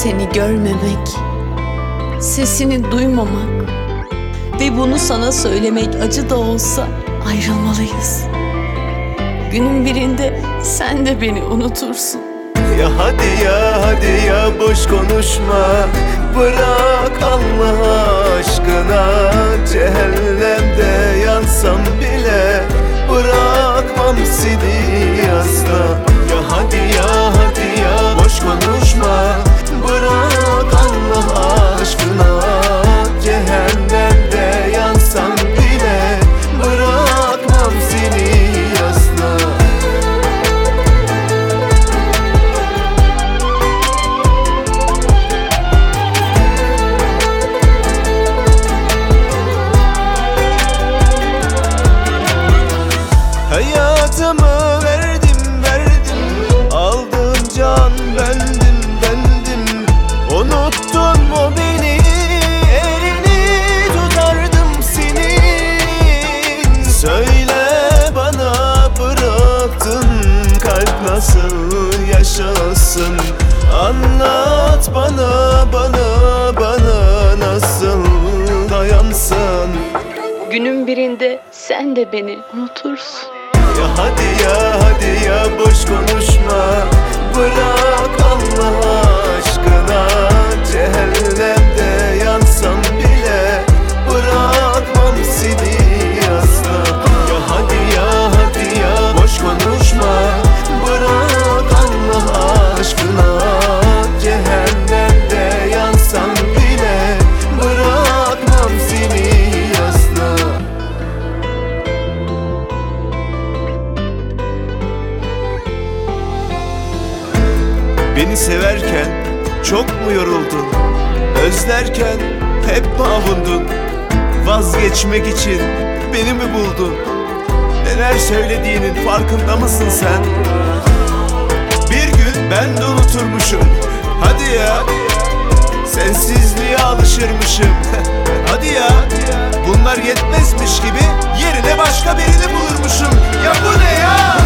Seni görmemek, sesini duymamak ve bunu sana söylemek acı da olsa ayrılmalıyız. Günün birinde sen de beni unutursun. Ya hadi ya, hadi ya, boş konuşma. Bırak Allah aşkına. Cehennemde yansam bile bırakmam seni asla. Ya hadi ya, hadi ya, boş konuşma. Bırak Allah aşkına. Cehennemde yansam bile bırakmam seni asla. Hayatımı verdim, aldın can bendim. Unuttun mu beni, elini tutardım senin. Söyle bana, bıraktın kalp nasıl yaşasın? Anlat bana nasıl dayansın? Günün birinde sen de beni unutursun. Ya hadi ya, hadi ya, boş konuşma. Bırak Allah aşkına. Cehennemde yansam bile bırakmam seni asla. Ya hadi ya, hadi ya, boş konuşma. Bırak Allah aşkına. Cehennemde yansam bile bırakmam seni asla. Beni severken çok mu yoruldun? Özlerken hep mi avundun? Vazgeçmek için beni mi buldun? Neler söylediğinin farkında mısın sen? Bir gün ben de unuturmuşum. Hadi ya, sensizliğe alışırmışım. Hadi ya, bunlar yetmezmiş gibi yerine başka birini bulurmuşum. Ya bu ne ya?